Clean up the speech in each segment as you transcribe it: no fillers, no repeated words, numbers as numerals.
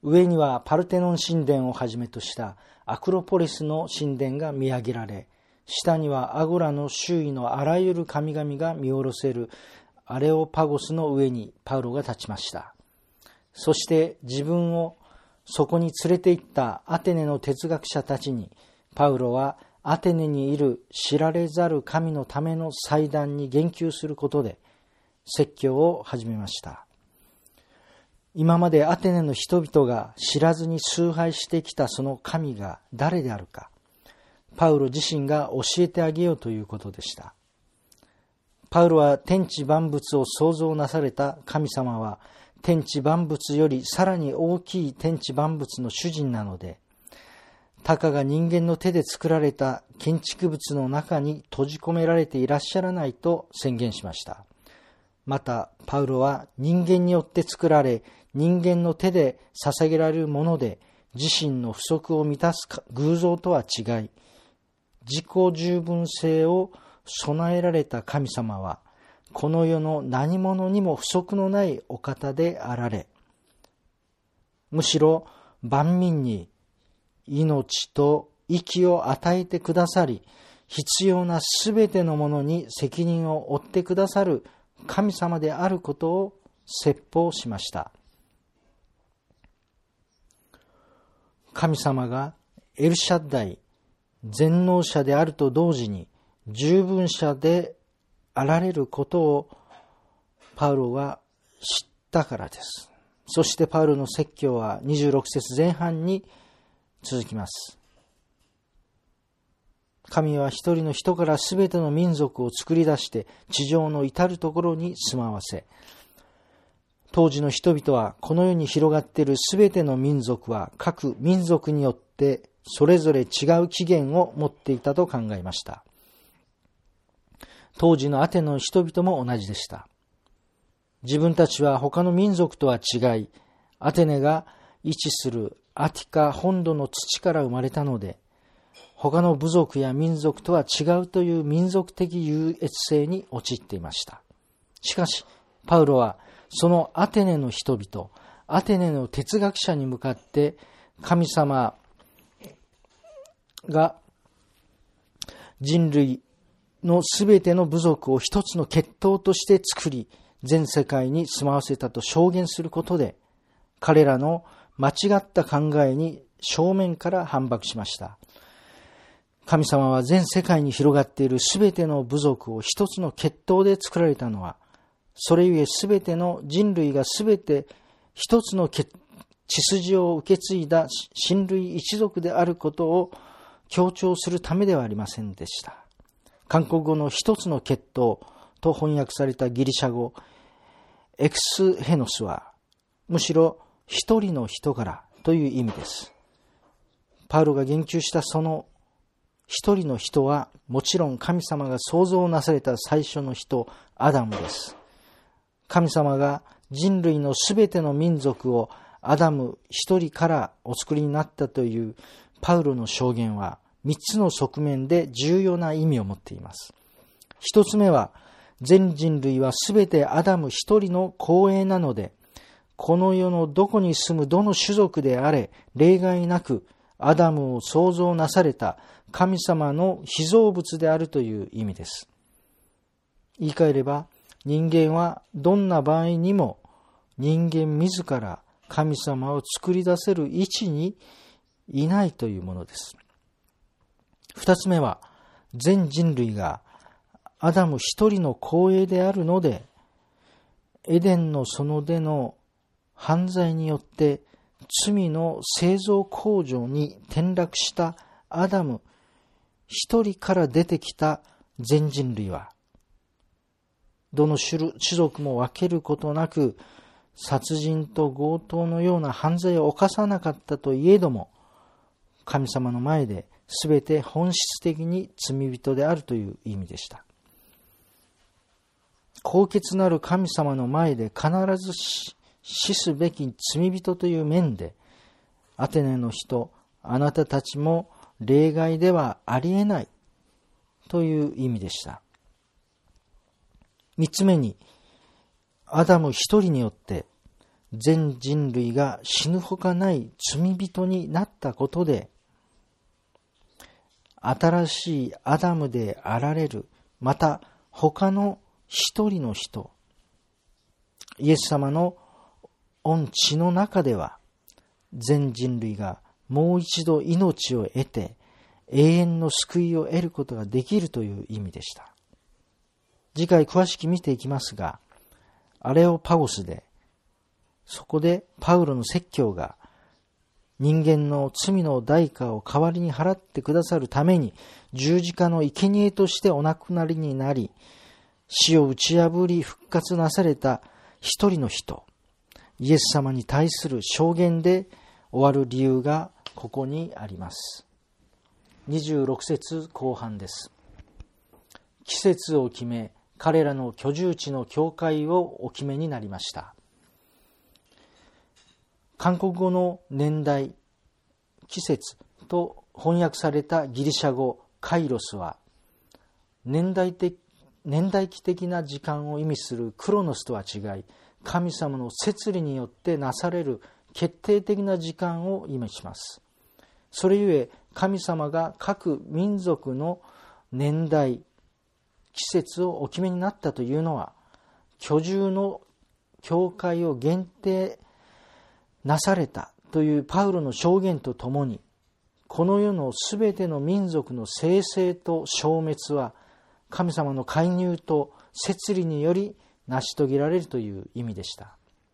上にはパルテノン神殿をはじめとしたアクロポリスの神殿が見上げられ、下にはアゴラの周囲のあらゆる神々が見下ろせるアレオパゴスの上にパウロが立ちました。そして自分をそこに連れて行ったアテネの哲学者たちに、パウロはアテネにいる知られざる神のための祭壇に言及することで説教を始めました。今までアテネの人々が知らずに崇拝してきたその神が誰であるか、パウロ自身が教えてあげようということでした。パウロは天地万物を創造なされた神様は、天地万物よりさらに大きい天地万物の主人なので、たかが人間の手で作られた建築物の中に閉じ込められていらっしゃらないと宣言しました。また、パウロは人間によって作られ、人間の手で捧げられるもので、自身の不足を満たす偶像とは違い、自己十分性を備えられた神様は、この世の何者にも不足のないお方であられ、むしろ万民に命と息を与えてくださり、必要なすべてのものに責任を負ってくださる神様であることを説法しました。神様がエルシャッダイ、全能者であると同時に十分者であられることをパウロは知ったからです。そしてパウロの説教は26節前半に続きます。神は一人の人からすべての民族を作り出して地上の至るところに住まわせ、当時の人々はこの世に広がっているすべての民族は各民族によってそれぞれ違う起源を持っていたと考えました。当時のアテネの人々も同じでした。自分たちは他の民族とは違い、アテネが位置するアティカ本土の土から生まれたので、他の部族や民族とは違うという民族的優越性に陥っていました。しかし、パウロはそのアテネの人々、アテネの哲学者に向かって、神様が人類のすべての部族を一つの血統として作り、全世界に住まわせたと証言することで、彼らの間違った考えに正面から反駁しました。神様は全世界に広がっているすべての部族を一つの血統で作られたのは、それゆえすべての人類がすべて一つの血筋を受け継いだ親類一族であることを強調するためではありませんでした。韓国語の一つの血統と翻訳されたギリシャ語エクスヘノスはむしろ一人の人からという意味です。パウロが言及したその一人の人はもちろん神様が創造なされた最初の人アダムです。神様が人類のすべての民族をアダム一人からお作りになったというパウロの証言は3つの側面で重要な意味を持っています。1つ目は、全人類はすべてアダム一人の後裔なので、この世のどこに住むどの種族であれ、例外なくアダムを創造なされた神様の被造物であるという意味です。言い換えれば、人間はどんな場合にも人間自ら神様を作り出せる位置にいないというものです。二つ目は、全人類がアダム一人の後裔であるので、エデンの園での犯罪によって罪の製造工場に転落したアダム一人から出てきた全人類は、どの種族も分けることなく、殺人と強盗のような犯罪を犯さなかったといえども、神様の前ですべて本質的に罪人であるという意味でした。高潔なる神様の前で必ず死すべき罪人という面で、アテネの人、あなたたちも例外ではありえないという意味でした。三つ目に、アダム一人によって全人類が死ぬほかない罪人になったことで、新しいアダムであられる、また他の一人の人、イエス様の御血の中では、全人類がもう一度命を得て、永遠の救いを得ることができるという意味でした。次回詳しく見ていきますが、アレオパゴスで、そこでパウロの説教が、人間の罪の代価を代わりに払ってくださるために、十字架の生贄としてお亡くなりになり、死を打ち破り復活なされた一人の人、イエス様に対する証言で終わる理由がここにあります。26節後半です。季節を決め、彼らの居住地の教会をお決めになりました。韓国語の年代、季節と翻訳されたギリシャ語カイロスは、年代記的な時間を意味するクロノスとは違い、神様の摂理によってなされる決定的な時間を意味します。それゆえ神様が各民族の年代、季節をお決めになったというのは、居住の教会を限定なされたというパウロの証言とともに、この世のすべての民族の生成と消滅は神様の介入と摂理により成し遂げられるという意味でした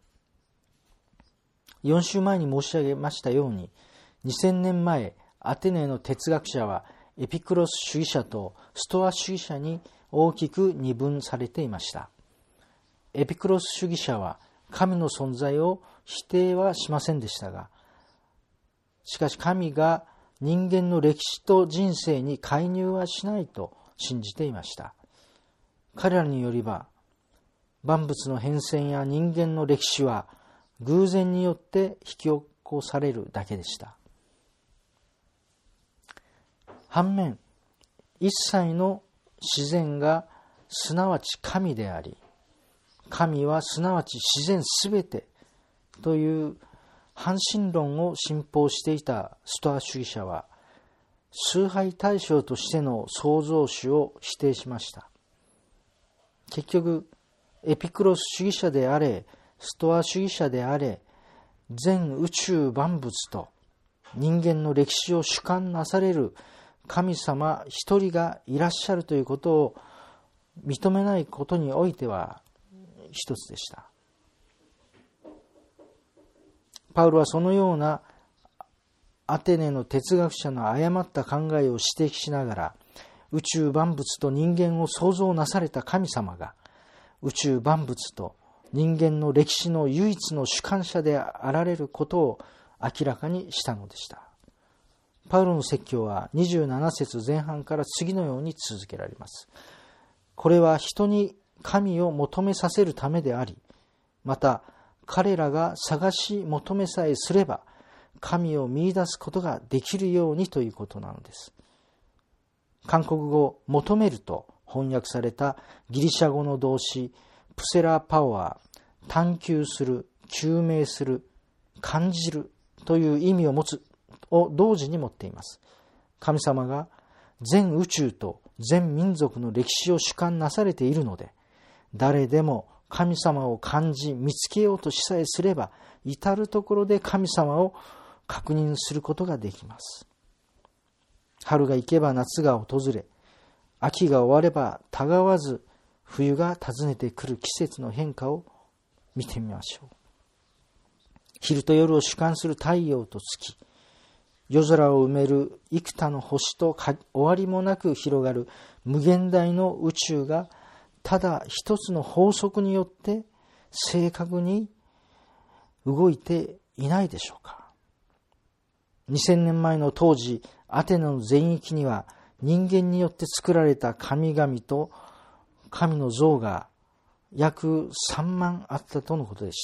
。4週前に申し上げましたように、2000年前、アテネの哲学者はエピクロス主義者とストア主義者に大きく二分されていました。エピクロス主義者は神の存在を否定はしませんでしたが、しかし神が人間の歴史と人生に介入はしないと信じていました。彼らによれば、万物の変遷や人間の歴史は偶然によって引き起こされるだけでした。反面、一切の自然がすなわち神であり、神はすなわち自然すべてという半神論を信奉していたストア主義者は、崇拝対象としての創造主を否定しました。結局、エピクロス主義者であれ、ストア主義者であれ、全宇宙万物と人間の歴史を主観なされる神様一人がいらっしゃるということを認めないことにおいては一つでした。パウロはそのようなアテネの哲学者の誤った考えを指摘しながら、宇宙万物と人間を創造なされた神様が宇宙万物と人間の歴史の唯一の主観者であられることを明らかにしたのでした。パウロの説教は27節前半から次のように続けられます。これは人に神を求めさせるためであり、また彼らが探し求めさえすれば神を見出すことができるようにということなのです。韓国語求めると翻訳されたギリシャ語の動詞プセラパワー、探求する、究明する、感じるという意味を同時に持っています。神様が全宇宙と全民族の歴史を主観なされているので、誰でも神様を感じ見つけようとしさえすれば、至るところで神様を確認することができます。春が行けば夏が訪れ、秋が終わればたがわず冬が訪ねてくる季節の変化を見てみましょう。昼と夜を主観する太陽と月、夜空を埋める幾多の星と終わりもなく広がる無限大の宇宙がただ一つの法則によって正確に動いていないでしょうか。2000年前の当時、アテネの全域には人間によって作られた神々と神の像が約3万あったとのことでした。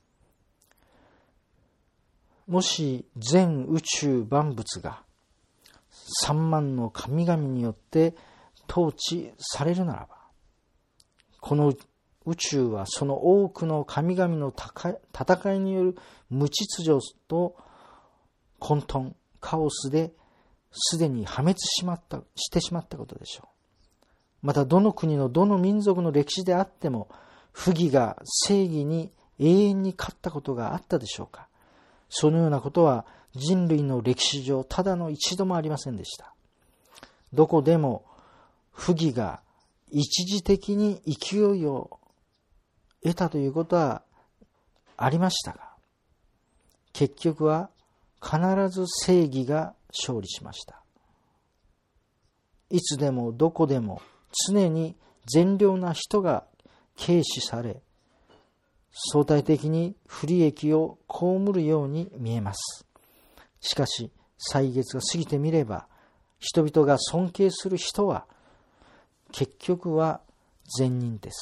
もし全宇宙万物が3万の神々によって統治されるならば、この宇宙はその多くの神々の戦いによる無秩序と混沌、カオスですでに破滅してしまったことでしょう。またどの国のどの民族の歴史であっても、不義が正義に永遠に勝ったことがあったでしょうか。そのようなことは人類の歴史上ただの一度もありませんでした。どこでも不義が一時的に勢いを得たということはありましたが、結局は必ず正義が勝利しました。いつでもどこでも常に善良な人が軽視され、相対的に不利益を被るように見えます。しかし歳月が過ぎてみれば、人々が尊敬する人は結局は善人です。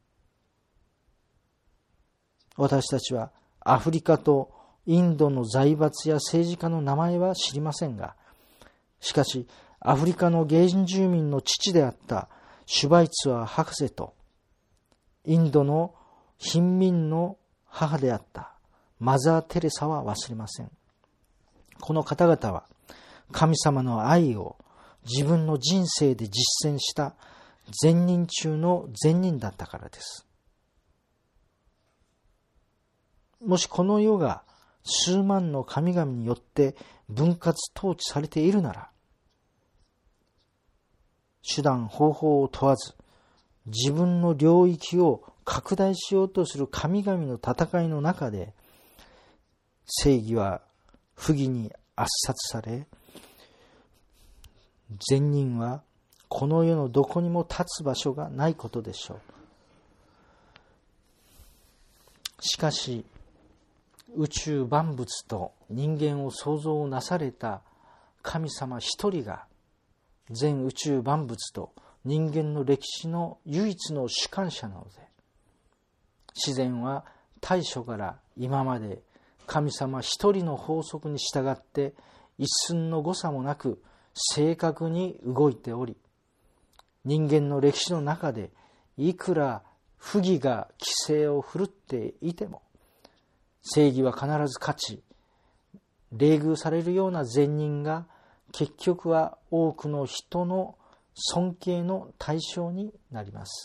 私たちはアフリカとインドの財閥や政治家の名前は知りませんが、しかしアフリカの原住民の父であったシュバイツァー博士と、インドの貧民の母であったマザー・テレサは忘れません。この方々は神様の愛を自分の人生で実践した善人中の善人だったからです。もしこの世が数万の神々によって分割統治されているなら、手段方法を問わず自分の領域を拡大しようとする神々の戦いの中で、正義は不義に圧殺され、善人はこの世のどこにも立つ場所がないことでしょう。しかし宇宙万物と人間を創造なされた神様一人が全宇宙万物と人間の歴史の唯一の主管者なので、自然は大初から今まで神様一人の法則に従って一寸の誤差もなく正確に動いており、人間の歴史の中でいくら不義が規制を振るっていても、正義は必ず勝ち、冷遇されるような善人が結局は多くの人の尊敬の対象になります。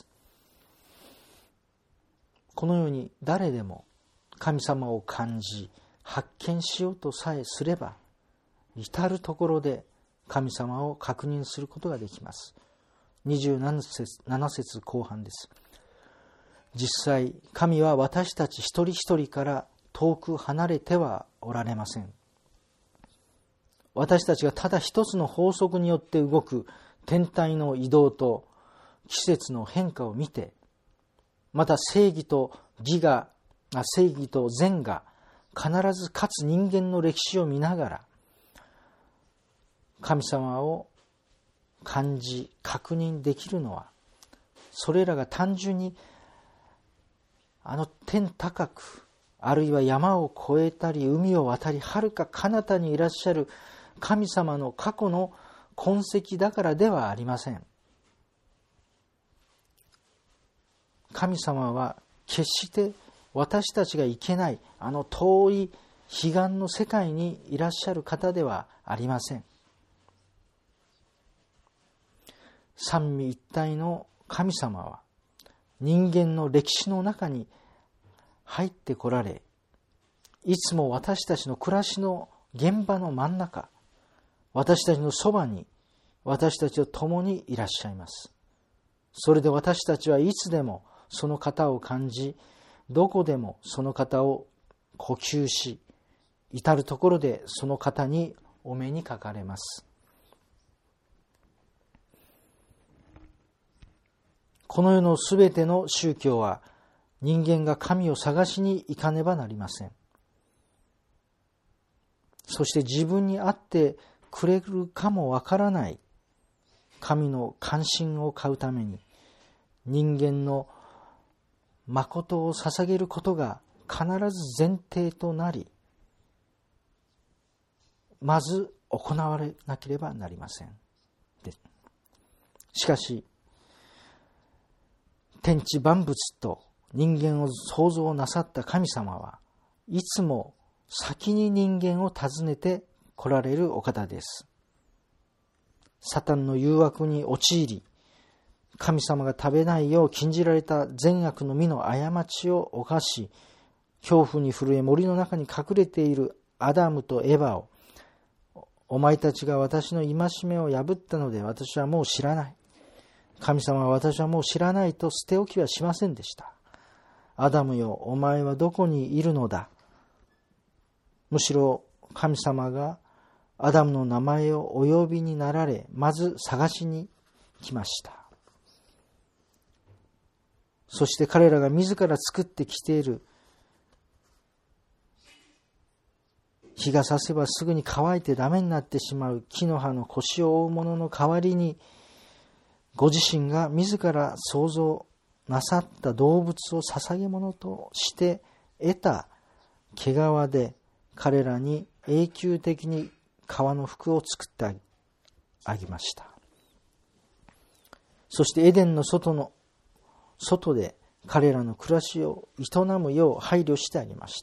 このように誰でも神様を感じ発見しようとさえすれば、至るところで神様を確認することができます。27節後半です。実際神は私たち一人一人から遠く離れてはおられません。私たちがただ一つの法則によって動く天体の移動と季節の変化を見て、また正義と善が必ず勝つ人間の歴史を見ながら、神様を感じ確認できるのは、それらが単純に天高く、あるいは山を越えたり海を渡りはるか彼方にいらっしゃる神様の過去の痕跡だからではありません。神様は決して私たちが行けない遠い彼岸の世界にいらっしゃる方ではありません。三位一体の神様は人間の歴史の中に入ってこられ、いつも私たちの暮らしの現場の真ん中、私たちのそばに、私たちと共にいらっしゃいます。それで私たちはいつでもその方を感じ、どこでもその方を呼吸し、至るところでその方にお目にかかれます。この世のすべての宗教は人間が神を探しに行かねばなりません。そして自分に会ってくれるかもわからない神の関心を買うために、人間の誠を捧げることが必ず前提となり、まず行われなければなりません。しかし天地万物と人間を創造なさった神様はいつも先に人間を訪ねて来られるお方です。サタンの誘惑に陥り、神様が食べないよう禁じられた善悪の実の過ちを犯し、恐怖に震え森の中に隠れているアダムとエバを、お前たちが私の戒めを破ったので私はもう知らない。神様は私はもう知らないと捨て置きはしませんでした。アダムよ、お前はどこにいるのだ。むしろ神様がアダムの名前をお呼びになられ、まず探しに来ました。そして彼らが自ら作ってきている、日が差せばすぐに乾いてダメになってしまう木の葉の腰を覆うものの代わりに、ご自身が自ら創造なさった動物を捧げ物として得た毛皮で彼らに永久的に革の服を作ってあげました。そしてエデンの外で彼らの暮らしを営むよう配慮してあげました。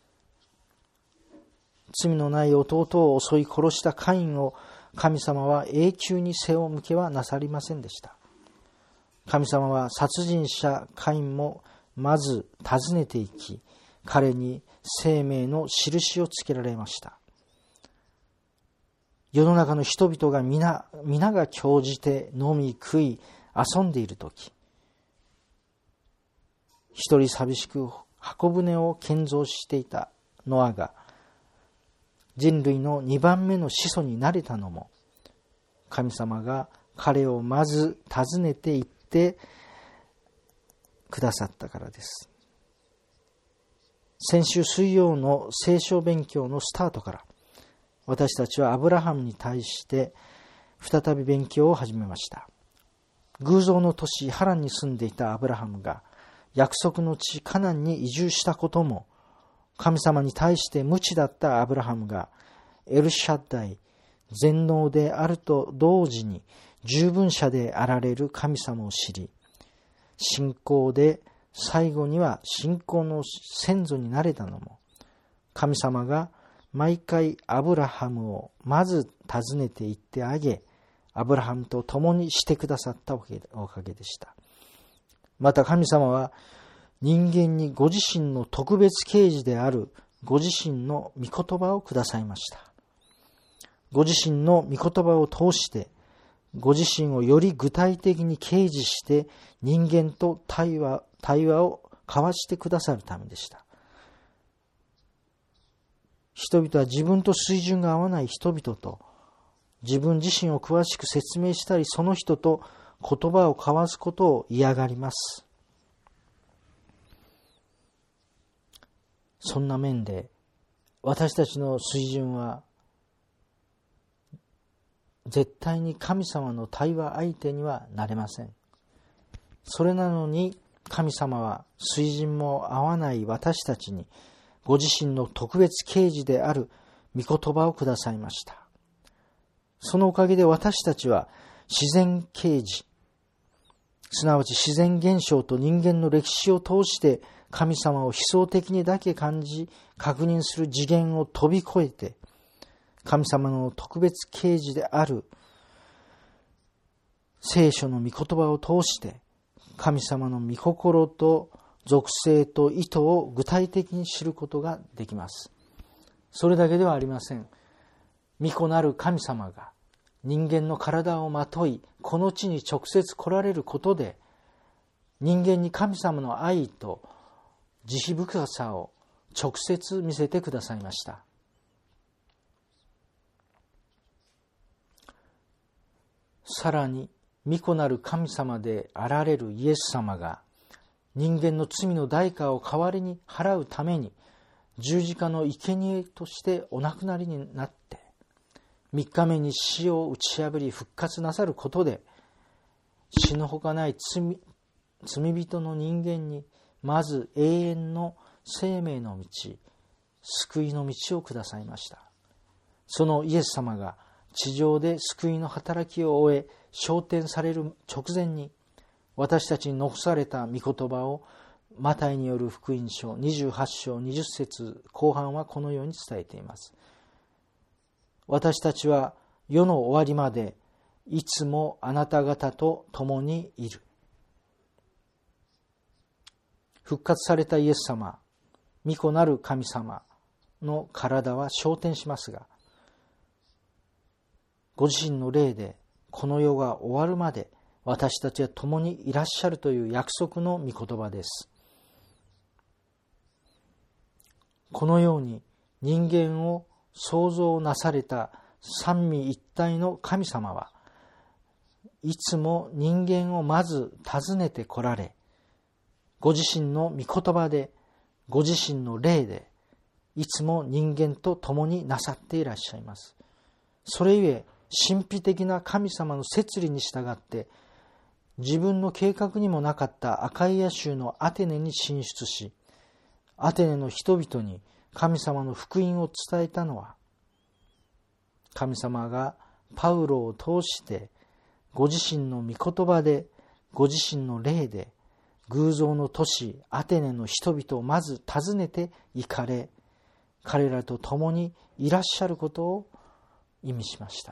罪のない弟を襲い殺したカインを神様は永久に背を向けはなさりませんでした。神様は殺人者カインもまず訪ねていき、彼に生命の印をつけられました。世の中の人々が皆が興じて飲み食い遊んでいるとき、一人寂しく箱舟を建造していたノアが人類の2番目の始祖になれたのも、神様が彼をまず訪ねて行ってくださったからです。先週水曜の聖書勉強のスタートから、私たちはアブラハムに対して再び勉強を始めました。偶像の都市ハランに住んでいたアブラハムが約束の地カナンに移住したことも、神様に対して無知だったアブラハムがエルシャッダイ、全能であると同時に十分者であられる神様を知り、信仰で最後には信仰の先祖になれたのも、神様が毎回アブラハムをまず訪ねて行ってあげ、アブラハムと共にしてくださったおかげでした。また神様は人間にご自身の特別啓示であるご自身の御言葉をくださいました。ご自身の御言葉を通してご自身をより具体的に啓示して人間と対話を交わしてくださるためでした。人々は自分と水準が合わない人々と自分自身を詳しく説明したり、その人と言葉を交わすことを嫌がります。そんな面で私たちの水準は絶対に神様の対話相手にはなれません。それなのに神様は水準も合わない私たちにご自身の特別啓示である御言葉をくださいました。そのおかげで私たちは自然啓示、すなわち自然現象と人間の歴史を通して神様を悲壮的にだけ感じ確認する次元を飛び越えて、神様の特別啓示である聖書の御言葉を通して神様の御心と属性と意図を具体的に知ることができます。それだけではありません。御子なる神様が人間の体をまとい、この地に直接来られることで、人間に神様の愛と慈悲深さを直接見せてくださいました。さらに、御子なる神様であられるイエス様が、人間の罪の代価を代わりに払うために、十字架の生贄としてお亡くなりになって、3日目に死を打ち破り復活なさることで、死のほかない罪人の人間に、まず永遠の生命の道、救いの道をくださいました。そのイエス様が地上で救いの働きを終え、昇天される直前に、 私たちに残された御言葉をマタイによる福音書28章20節後半はこのように伝えています。私たちは世の終わりまでいつもあなた方と共にいる。復活されたイエス様、御子なる神様の体は昇天しますが、ご自身の霊でこの世が終わるまで私たちは共にいらっしゃるという約束の御言葉です。このように人間を創造なされた三位一体の神様はいつも人間をまず訪ねて来られ、ご自身の御言葉で、ご自身の霊でいつも人間と共になさっていらっしゃいます。それゆえ神秘的な神様の摂理に従って自分の計画にもなかったアカイア州のアテネに進出し、アテネの人々に神様の福音を伝えたのは、神様がパウロを通してご自身の御言葉で、ご自身の霊で偶像の都市アテネの人々をまず訪ねて行かれ、彼らと共にいらっしゃることを意味しました。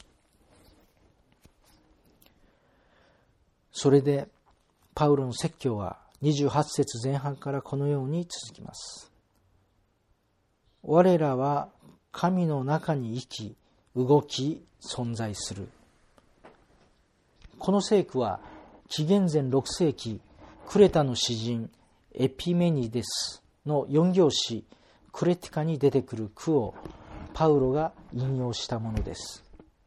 それでパウロの説教は28節前半からこのように続きます。我らは神の中に生き、動き、存在する。この聖句は紀元前6世紀クレタの詩人エピメニデスの4行詩クレティカに出てくる句をパウロが引用したものです。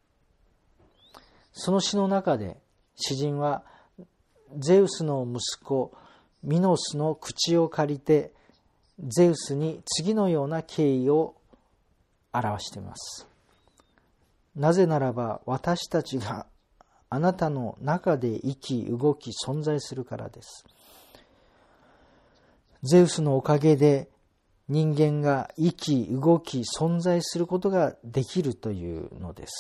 その詩の中で詩人はゼウスの息子ミノスの口を借りてゼウスに次のような経緯を表しています。なぜならば私たちがあなたの中で生き動き存在するからです。ゼウスのおかげで人間が生き動き存在することができるというのです。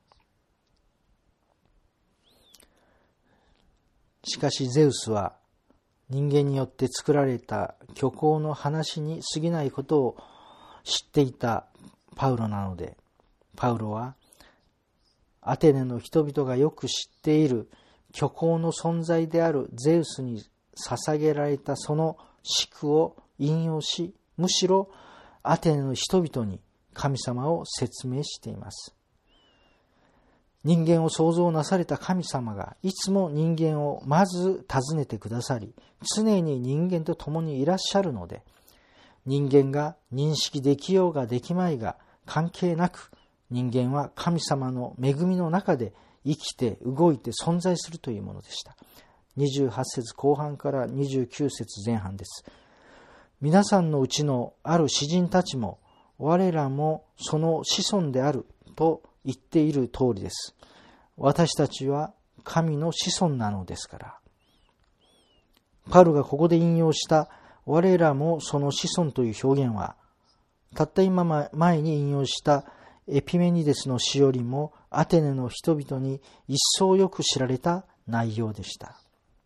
しかしゼウスは人間によって作られた虚構の話に過ぎないことを知っていたパウロなので、パウロはアテネの人々がよく知っている虚構の存在であるゼウスに捧げられたその詩句を引用し、むしろアテネの人々に神様を説明しています。人間を創造なされた神様がいつも人間をまず訪ねてくださり、常に人間と共にいらっしゃるので、人間が認識できようができまいが関係なく、人間は神様の恵みの中で生きて動いて存在するというものでした。28節後半から29節前半です。皆さんのうちのある詩人たちも我らもその子孫であると言っている通りです。私たちは神の子孫なのですから。パウロがここで引用した我らもその子孫という表現は、たった今前に引用したエピメニデスの詩よりもアテネの人々に一層よく知られた内容でした。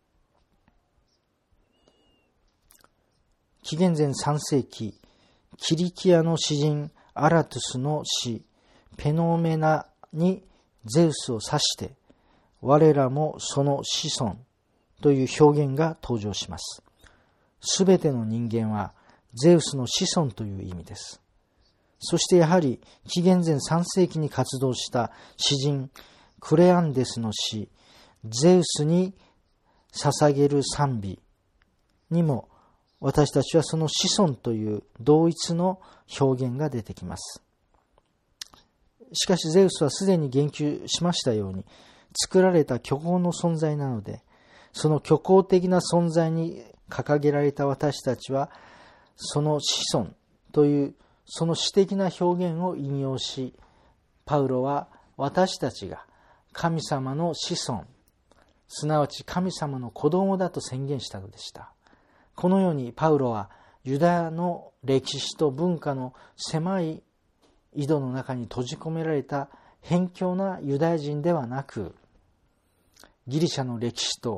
紀元前3世紀、キリキアの詩人アラトゥスの詩ペノメナにゼウスを指して我らもその子孫という表現が登場します。すべての人間はゼウスの子孫という意味です。そしてやはり紀元前3世紀に活動した詩人クレアンデスの詩ゼウスに捧げる賛美にも私たちはその子孫という同一の表現が出てきます。しかしゼウスはすでに言及しましたように作られた虚構の存在なので、その虚構的な存在に掲げられた私たちはその子孫というその詩的な表現を引用し、パウロは私たちが神様の子孫、すなわち神様の子供だと宣言したのでした。このようにパウロはユダヤの歴史と文化の狭い井戸の中に閉じ込められた偏狭なユダヤ人ではなく、ギリシャの歴史と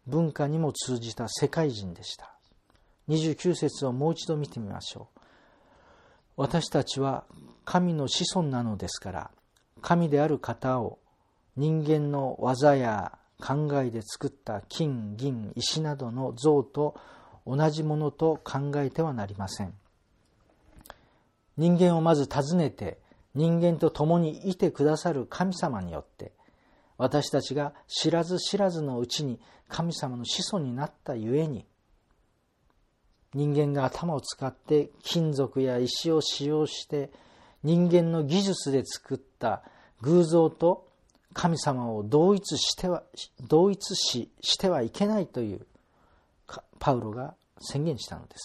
文化にも通じた世界人でした。29節をもう一度見てみましょう。私たちは神の子孫なのですから、神である方を人間の技や考えで作った金、銀、石などの像と同じものと考えてはなりません。人間をまず訪ねて、人間と共にいてくださる神様によって、私たちが知らず知らずのうちに神様の子孫になったゆえに、人間が頭を使って金属や石を使用して人間の技術で作った偶像と神様を同一視してはいけないというパウロが宣言したのです。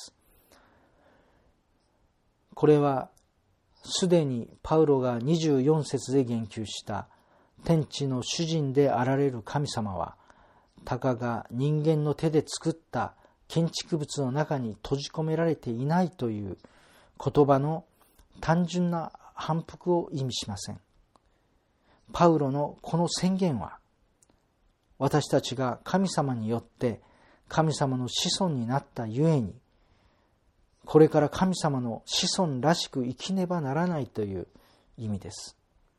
これはすでにパウロが24節で言及した天地の主人であられる神様は、たかが人間の手で作った建築物の中に閉じ込められていないという言葉の単純な反復を意味しません。パウロのこの宣言は、私たちが神様によって神様の子孫になったゆえに、これから神様の子孫らしく生きねばならないという意味です。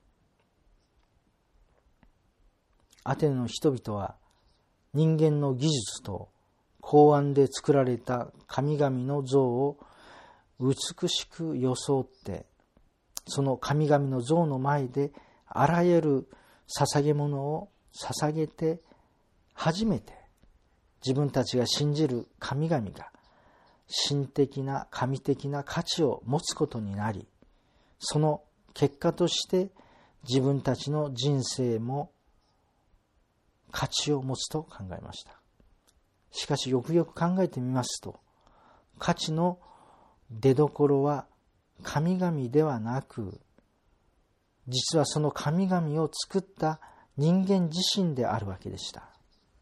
アテネの人々は人間の技術と公安で作られた神々の像を美しく装って、その神々の像の前であらゆる捧げ物を捧げて初めて自分たちが信じる神々が神的な神的な価値を持つことになり、その結果として自分たちの人生も価値を持つと考えました。しかしよくよく考えてみますと、価値の出どころは神々ではなく、実はその神々を作った人間自身であるわけでした。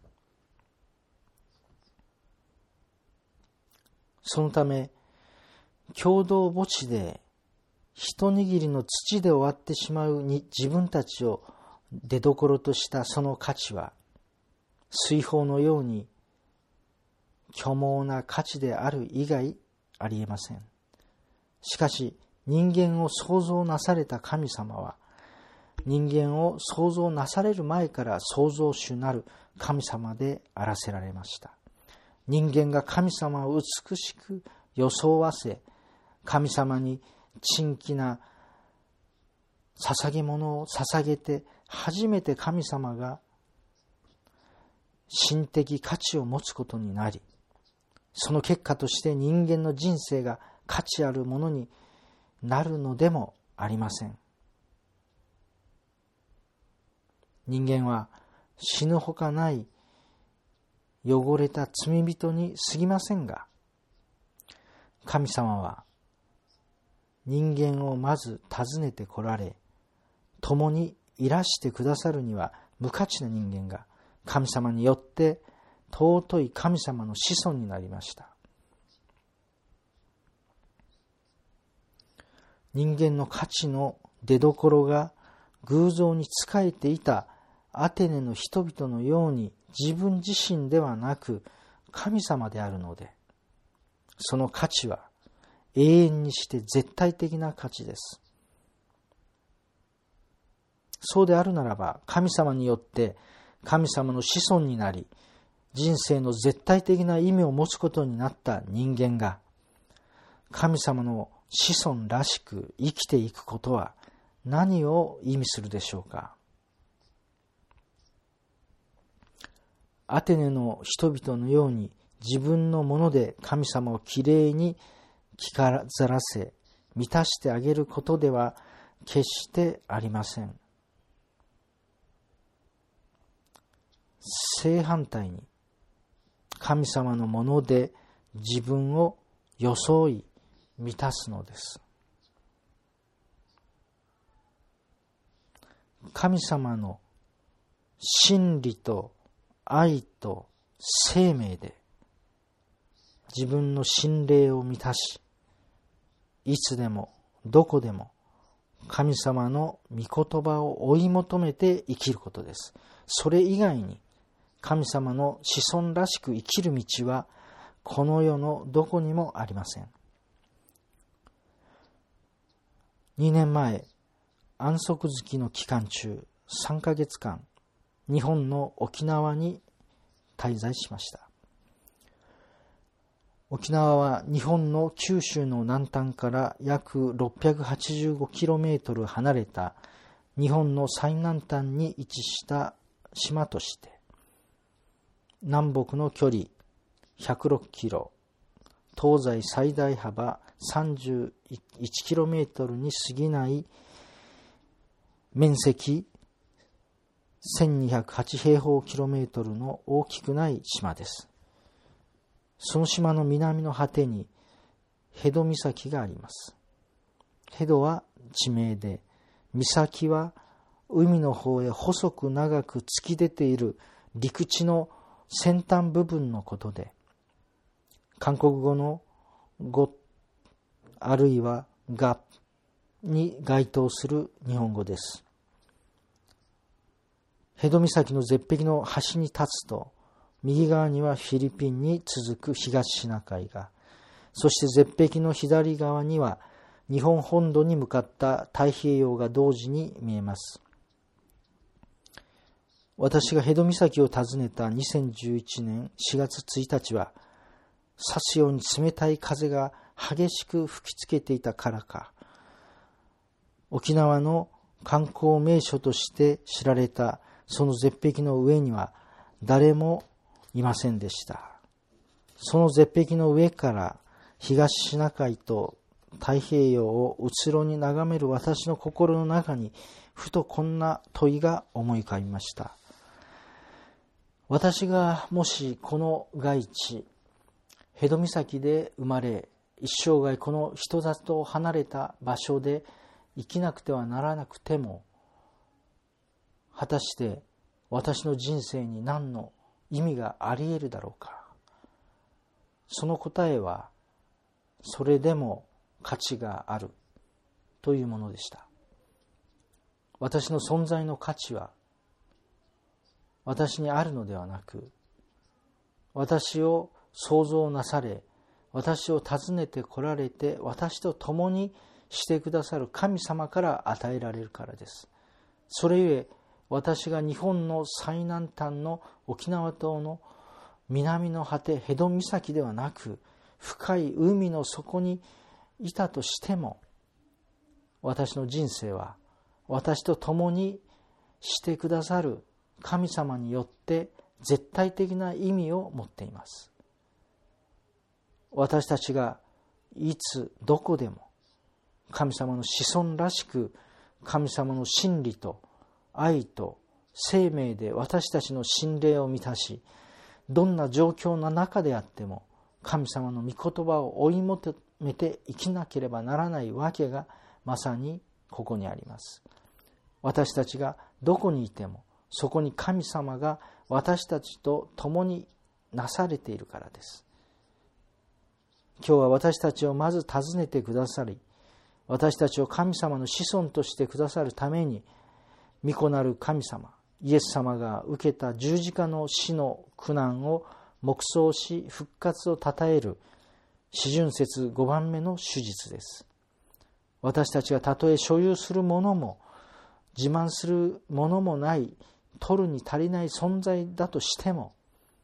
そのため、共同墓地で一握りの土で終わってしまう自分たちを出どころとしたその価値は、水泡のように虚妄な価値である以外ありえません。しかし人間を創造なされた神様は、人間を創造なされる前から創造主なる神様であらせられました。人間が神様を美しく装わせ、神様に珍奇な捧げ物を捧げて、初めて神様が神的価値を持つことになり、その結果として人間の人生が価値あるものになるのでもありません。人間は死ぬほかない汚れた罪人に過ぎませんが、神様は人間をまず訪ねて来られ、共にいらしてくださるには無価値な人間が神様によって尊い神様の子孫になりました。人間の価値の出どころが偶像に仕えていたアテネの人々のように自分自身ではなく神様であるので、その価値は永遠にして絶対的な価値です。そうであるならば、神様によって神様の子孫になり、人生の絶対的な意味を持つことになった人間が、神様の子孫らしく生きていくことは何を意味するでしょうか。アテネの人々のように自分のもので神様をきれいに着飾らせ満たしてあげることでは決してありません。正反対に、神様のもので自分を装い満たすのです。神様の真理と愛と生命で自分の心霊を満たし、いつでもどこでも神様の御言葉を追い求めて生きることです。それ以外に神様の子孫らしく生きる道はこの世のどこにもありません。2年前、安息月の期間中、3ヶ月間、日本の沖縄に滞在しました。沖縄は日本の九州の南端から約 685km 離れた日本の最南端に位置した島として、南北の距離106キロ、東西最大幅31キロメートルに過ぎない面積1208平方キロメートルの大きくない島です。その島の南の果てに辺戸岬があります。辺戸は地名で、岬は海の方へ細く長く突き出ている陸地の先端部分のことで、韓国語の語あるいはがに該当する日本語です。辺戸岬の絶壁の端に立つと、右側にはフィリピンに続く東シナ海が、そして絶壁の左側には日本本土に向かった太平洋が同時に見えます。私が辺戸岬を訪ねた2011年4月1日は、刺すように冷たい風が激しく吹きつけていたからか、沖縄の観光名所として知られたその絶壁の上には誰もいませんでした。その絶壁の上から東シナ海と太平洋をうつろに眺める私の心の中に、ふとこんな問いが思い浮かびました。私がもしこの外地、辺戸岬で生まれ、一生涯この人里と離れた場所で生きなくてはならなくても、果たして私の人生に何の意味があり得るだろうか。その答えは、それでも価値があるというものでした。私の存在の価値は、私にあるのではなく、私を創造なされ、私を訪ねて来られて、私と共にしてくださる神様から与えられるからです。それゆえ、私が日本の最南端の沖縄島の南の果て、辺戸岬ではなく、深い海の底にいたとしても、私の人生は私と共にしてくださる神様によって絶対的な意味を持っています。私たちがいつどこでも神様の子孫らしく、神様の真理と愛と生命で私たちの心霊を満たし、どんな状況の中であっても神様の御言葉を追い求めて生きなければならないわけがまさにここにあります。私たちがどこにいても、そこに神様が私たちと共になされているからです。今日は私たちをまず訪ねてくださり、私たちを神様の子孫としてくださるために、御子なる神様、イエス様が受けた十字架の死の苦難を黙想し、復活を称える四旬節5番目の手術です。私たちがたとえ所有するものも自慢するものもない、取るに足りない存在だとしても、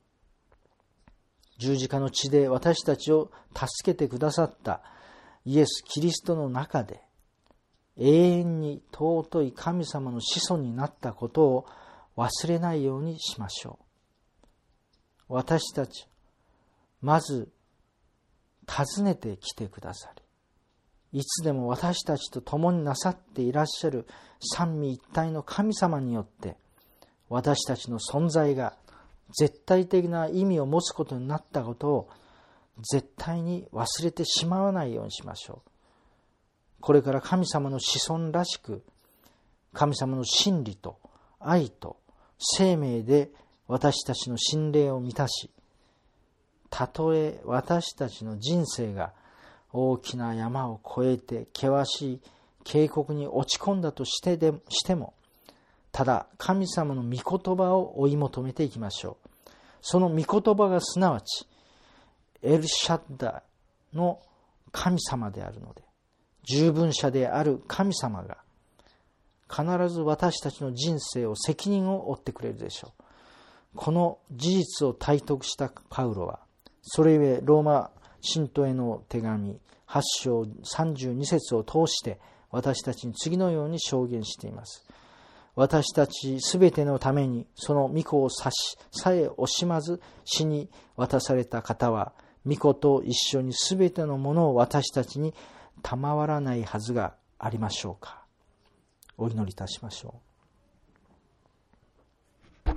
十字架の血で私たちを助けてくださったイエス・キリストの中で、永遠に尊い神様の子孫になったことを忘れないようにしましょう。私たち、まず訪ねてきてくださり、いつでも私たちと共になさっていらっしゃる三位一体の神様によって、私たちの存在が絶対的な意味を持つことになったことを絶対に忘れてしまわないようにしましょう。これから神様の子孫らしく、神様の真理と愛と生命で私たちの心霊を満たし、たとえ私たちの人生が大きな山を越えて険しい渓谷に落ち込んだとしても、 ただ神様の御言葉を追い求めていきましょう。その御言葉がすなわちエルシャッダの神様であるので、十分者である神様が必ず私たちの人生を責任を負ってくれるでしょう。この事実を体得したパウロは、それゆえローマ信徒への手紙8章32節を通して私たちに次のように証言しています。私たちすべてのためにその御子を差しさえ惜しまず死に渡された方は、御子と一緒にすべてのものを私たちに賜らないはずがありましょうか。お祈りいたしましょう。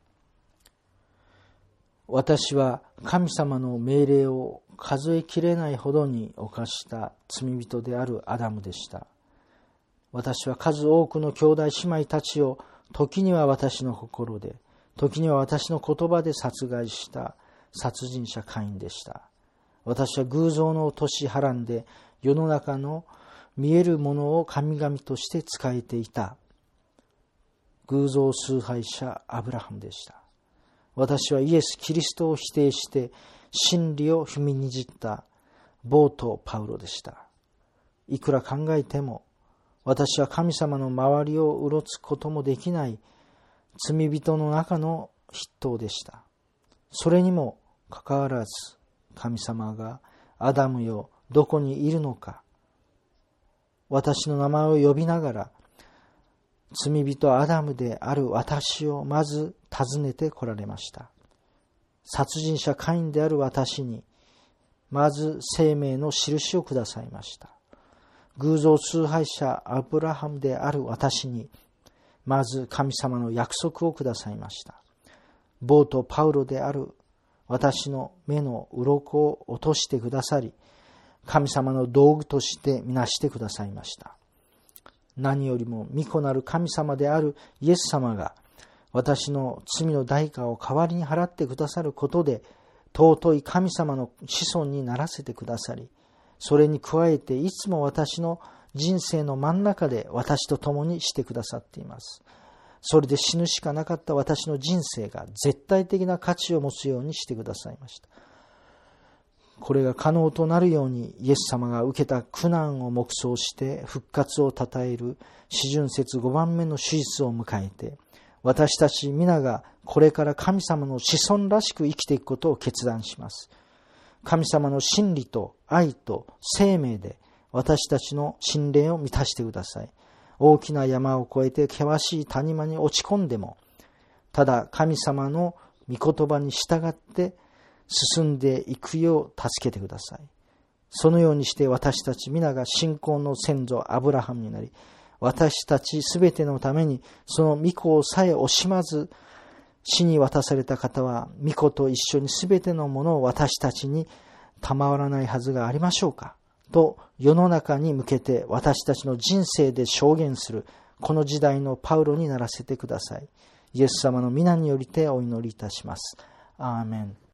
私は神様の命令を数えきれないほどに犯した罪人であるアダムでした。私は数多くの兄弟姉妹たちを時には私の心で、時には私の言葉で殺害した殺人者カインでした。私は偶像の年はらんで世の中の見えるものを神々として仕えていた偶像崇拝者アブラハムでした。私はイエス・キリストを否定して真理を踏みにじった暴徒パウロでした。いくら考えても私は神様の周りをうろつくこともできない罪人の中の筆頭でした。それにもかかわらず神様がアダムよどこにいるのか、私の名前を呼びながら罪人アダムである私をまず訪ねて来られました。殺人者カインである私にまず生命の印をくださいました。偶像崇拝者アブラハムである私にまず神様の約束をくださいました。暴徒パウロである私の目の鱗を落としてくださり、神様の道具としてみなしてくださいました。何よりも御子なる神様であるイエス様が私の罪の代価を代わりに払ってくださることで、尊い神様の子孫にならせてくださり、それに加えていつも私の人生の真ん中で私と共にしてくださっています。それで死ぬしかなかった私の人生が絶対的な価値を持つようにしてくださいました。これが可能となるようにイエス様が受けた苦難を黙想して復活をたたえる四旬節5番目の手術を迎えて、私たち皆がこれから神様の子孫らしく生きていくことを決断します。神様の真理と愛と生命で私たちの心霊を満たしてください。大きな山を越えて険しい谷間に落ち込んでも、ただ神様の御言葉に従って進んでいくよう助けてください。そのようにして私たち皆が信仰の先祖アブラハムになり、私たちすべてのためにその御子をさえ惜しまず死に渡された方は、御子と一緒にすべてのものを私たちに賜らないはずがありましょうかと、世の中に向けて私たちの人生で証言するこの時代のパウロにならせてください。イエス様の皆によりてお祈りいたします。アーメン。